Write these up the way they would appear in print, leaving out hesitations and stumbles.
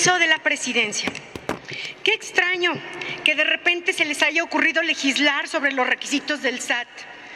permiso de la presidencia. Qué extraño que de repente se les haya ocurrido legislar sobre los requisitos del SAT.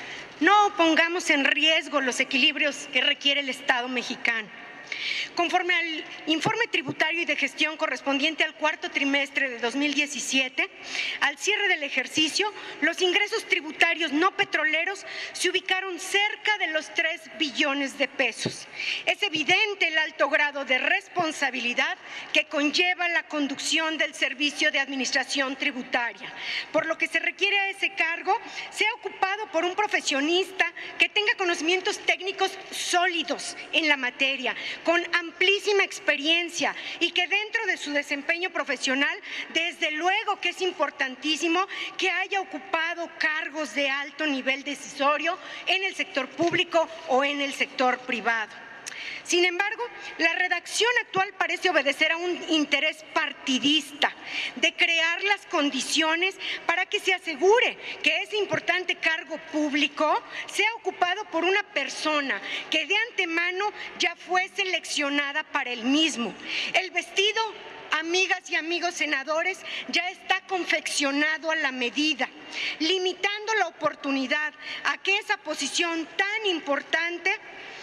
No pongamos en riesgo los equilibrios que requiere el Estado mexicano. Conforme al informe tributario y de gestión correspondiente al cuarto trimestre de 2017, al cierre del ejercicio, los ingresos tributarios no petroleros se ubicaron cerca de los 3 billones de pesos. Es evidente el alto grado de responsabilidad que conlleva la conducción del servicio de administración tributaria, por lo que se requiere a ese cargo sea ocupado por un profesionista que tenga conocimientos técnicos sólidos en la materia, con amplísima experiencia y que dentro de su desempeño profesional, desde luego que es importantísimo que haya ocupado cargos de alto nivel decisorio en el sector público o en el sector privado. Sin embargo, la redacción actual parece obedecer a un interés partidista de crear las condiciones para que se asegure que ese importante cargo público sea ocupado por una persona que de antemano ya fue seleccionada para el mismo. El vestido, amigas y amigos senadores, ya está confeccionado a la medida, limitando la oportunidad a que esa posición tan importante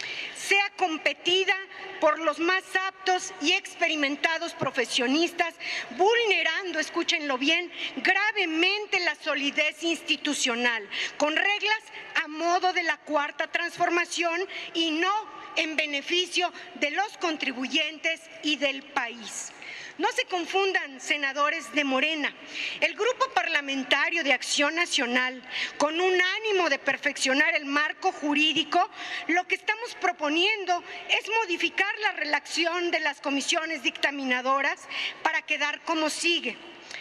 sea competida por los más aptos y experimentados profesionistas, vulnerando, escúchenlo bien, gravemente la solidez institucional, con reglas a modo de la cuarta transformación y no en beneficio de los contribuyentes y del país. No se confundan, senadores de Morena. El Grupo Parlamentario de Acción Nacional, con un ánimo de perfeccionar el marco jurídico, lo que estamos proponiendo es modificar la redacción de las comisiones dictaminadoras para quedar como sigue.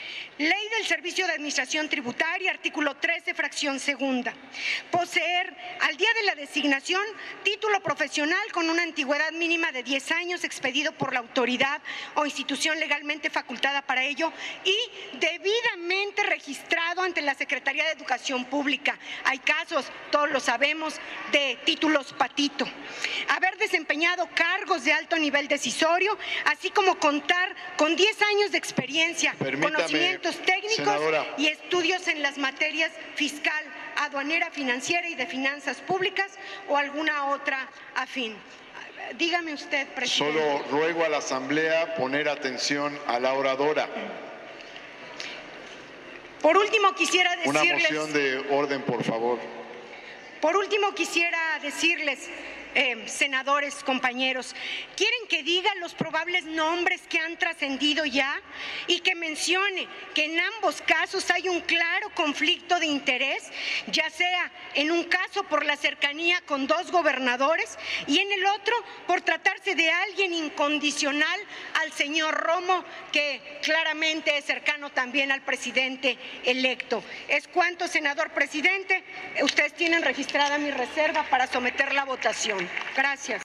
Ley del Servicio de Administración Tributaria, artículo 13, fracción segunda. Poseer, al día de la designación, título profesional con una antigüedad mínima de 10 años expedido por la autoridad o institución legalmente facultada para ello y debidamente registrado ante la Secretaría de Educación Pública. Hay casos, todos lo sabemos, de títulos patito. Haber desempeñado cargos de alto nivel decisorio, así como contar con 10 años de experiencia, conocimientos técnicos, senadora, y estudios en las materias fiscal, aduanera, financiera y de finanzas públicas o alguna otra afín. Dígame usted, presidente. Solo ruego a la Asamblea poner atención a la oradora. Por último, quisiera decirles… Una moción de orden, por favor. Por último, quisiera decirles… senadores, compañeros, ¿quieren que diga los probables nombres que han trascendido ya y que mencione que en ambos casos hay un claro conflicto de interés, ya sea en un caso por la cercanía con 2 gobernadores y en el otro por tratarse de alguien incondicional al señor Romo, que claramente es cercano también al presidente electo? Es cuanto, senador presidente. Ustedes tienen registrada mi reserva para someter la votación. Gracias.